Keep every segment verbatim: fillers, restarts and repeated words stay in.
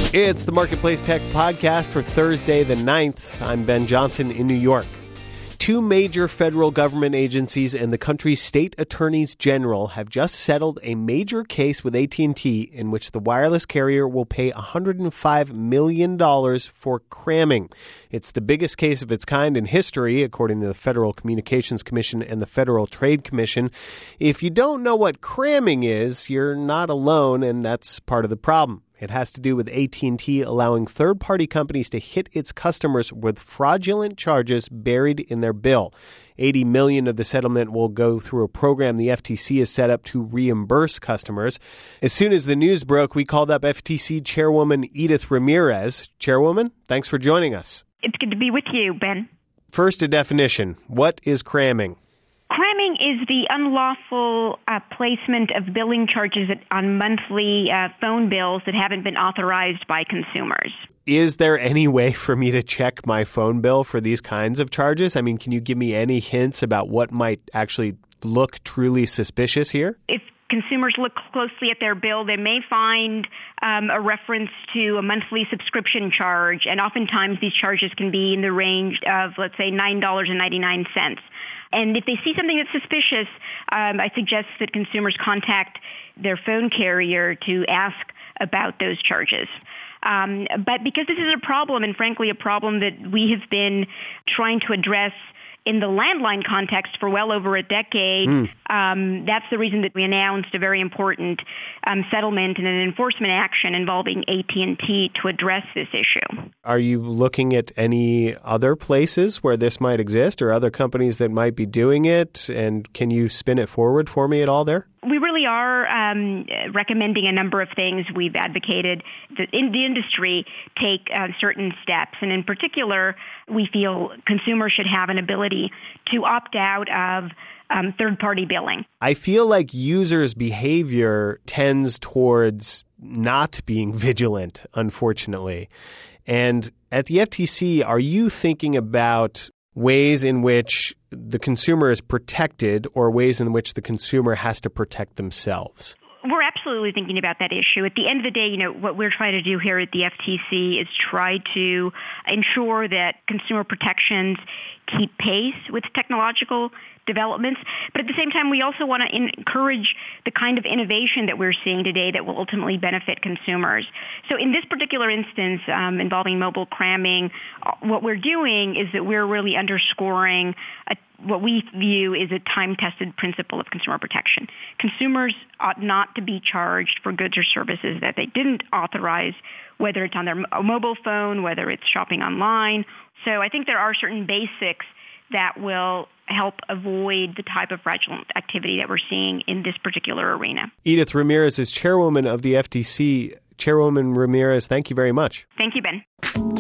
It's the Marketplace Tech Podcast for Thursday the ninth. I'm Ben Johnson in New York. Two major federal government agencies and the country's state attorneys general have just settled a major case with A T and T in which the wireless carrier will pay one hundred five million dollars for cramming. It's the biggest case of its kind in history, according to the Federal Communications Commission and the Federal Trade Commission. If you don't know what cramming is, you're not alone, and that's part of the problem. It has to do with A T and T allowing third-party companies to hit its customers with fraudulent charges buried in their bill. eighty million dollars of the settlement will go through a program the F T C has set up to reimburse customers. As soon as the news broke, we called up F T C Chairwoman Edith Ramirez. Chairwoman, thanks for joining us. It's good to be with you, Ben. First, a definition. What is cramming? Cramming is the unlawful uh, placement of billing charges on monthly uh, phone bills that haven't been authorized by consumers. Is there any way for me to check my phone bill for these kinds of charges? I mean, can you give me any hints about what might actually look truly suspicious here? If consumers look closely at their bill, they may find um, a reference to a monthly subscription charge, and oftentimes these charges can be in the range of, let's say, nine dollars and ninety-nine cents. And if they see something that's suspicious, um, I suggest that consumers contact their phone carrier to ask about those charges. Um, but because this is a problem, and frankly a problem that we have been trying to address in the landline context for well over a decade, mm. um, that's the reason that we announced a very important um, settlement and an enforcement action involving A T and T to address this issue. Are you looking at any other places where this might exist or other companies that might be doing it? And can you spin it forward for me at all there? We really are um, recommending a number of things. We've advocated that in the industry take uh, certain steps. And in particular, we feel consumers should have an ability to opt out of um, third-party billing. I feel like users' behavior tends towards not being vigilant, unfortunately. And at the F T C, are you thinking about ways in which the consumer is protected or ways in which the consumer has to protect themselves? We're absolutely thinking about that issue. At the end of the day, you know, what we're trying to do here at the F T C is try to ensure that consumer protections keep pace with technological developments. But at the same time, we also want to encourage the kind of innovation that we're seeing today that will ultimately benefit consumers. So in this particular instance um, involving mobile cramming, what we're doing is that we're really underscoring a what we view is a time-tested principle of consumer protection. Consumers ought not to be charged for goods or services that they didn't authorize, whether it's on their mobile phone, whether it's shopping online. So I think there are certain basics that will help avoid the type of fraudulent activity that we're seeing in this particular arena. Edith Ramirez is chairwoman of the F T C. Chairwoman Ramirez, thank you very much. Thank you, Ben.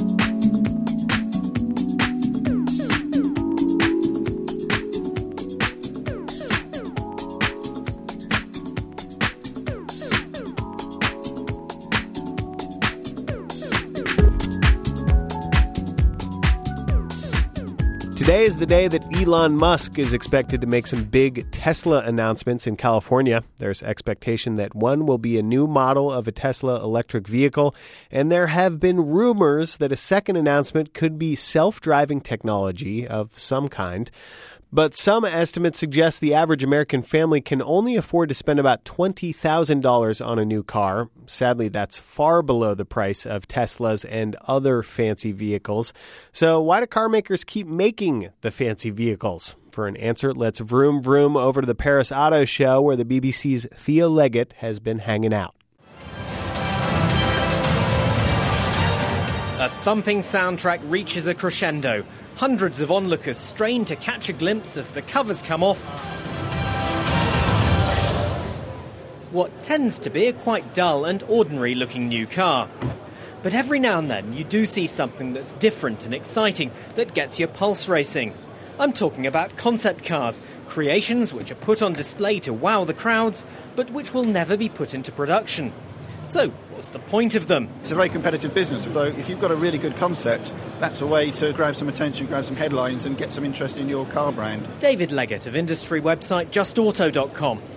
Today is the day that Elon Musk is expected to make some big Tesla announcements in California. There's expectation that one will be a new model of a Tesla electric vehicle, and there have been rumors that a second announcement could be self-driving technology of some kind. But some estimates suggest the average American family can only afford to spend about twenty thousand dollars on a new car. Sadly, that's far below the price of Teslas and other fancy vehicles. So why do car makers keep making the fancy vehicles? For an answer, let's vroom vroom over to the Paris Auto Show where the B B C's Thea Leggett has been hanging out. A thumping soundtrack reaches a crescendo. Hundreds of onlookers strain to catch a glimpse as the covers come off what tends to be a quite dull and ordinary-looking new car. But every now and then you do see something that's different and exciting that gets your pulse racing. I'm talking about concept cars, creations which are put on display to wow the crowds, but which will never be put into production. So, what's the point of them? It's a very competitive business, although if you've got a really good concept, that's a way to grab some attention, grab some headlines and get some interest in your car brand. David Leggett of industry website just auto dot com.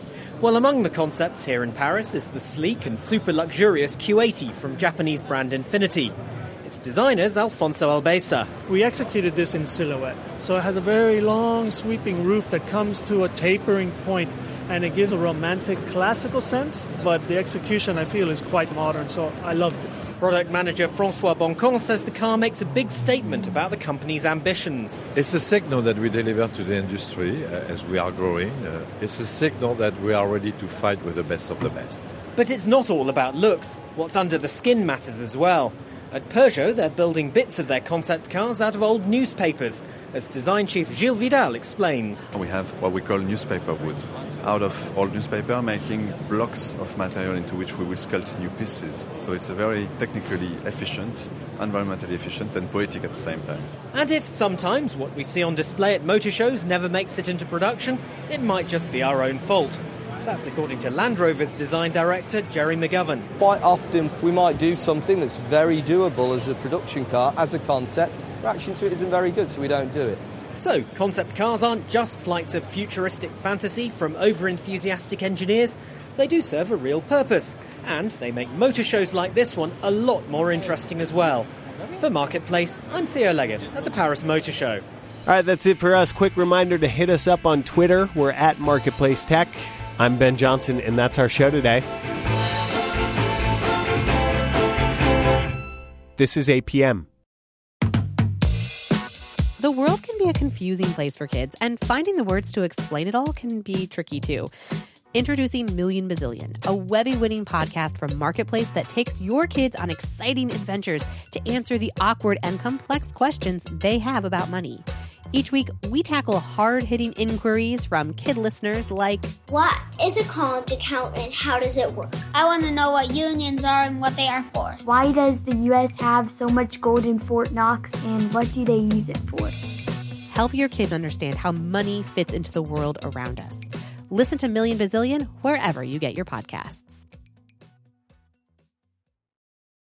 Well, among the concepts here in Paris is the sleek and super luxurious Q eighty from Japanese brand Infiniti. Its designer's Alfonso Albeza. We executed this in silhouette, so it has a very long sweeping roof that comes to a tapering point, and it gives a romantic classical sense, but the execution I feel is quite modern, so I love this. Product manager François Boncon says the car makes a big statement about the company's ambitions. It's a signal that we deliver to the industry uh, as we are growing. Uh, it's a signal that we are ready to fight with the best of the best. But it's not all about looks. What's under the skin matters as well. At Peugeot, they're building bits of their concept cars out of old newspapers, as design chief Gilles Vidal explains. We have what we call newspaper wood. Out of old newspaper, making blocks of material into which we will sculpt new pieces. So it's a very technically efficient, environmentally efficient and poetic at the same time. And if sometimes what we see on display at motor shows never makes it into production, it might just be our own fault. That's according to Land Rover's design director, Jerry McGovern. Quite often we might do something that's very doable as a production car, as a concept. Reaction to it isn't very good, so we don't do it. So, concept cars aren't just flights of futuristic fantasy from over-enthusiastic engineers. They do serve a real purpose, and they make motor shows like this one a lot more interesting as well. For Marketplace, I'm Theo Leggett at the Paris Motor Show. All right, that's it for us. Quick reminder to hit us up on Twitter. We're at Marketplace Tech. I'm Ben Johnson, and that's our show today. This is A P M. The world can be a confusing place for kids, and finding the words to explain it all can be tricky too. Introducing Million Bazillion, a Webby-winning podcast from Marketplace that takes your kids on exciting adventures to answer the awkward and complex questions they have about money. Each week, we tackle hard-hitting inquiries from kid listeners like, what is a college account and how does it work? I want to know what unions are and what they are for. Why does the U S have so much gold in Fort Knox and what do they use it for? Help your kids understand how money fits into the world around us. Listen to Million Bazillion wherever you get your podcasts.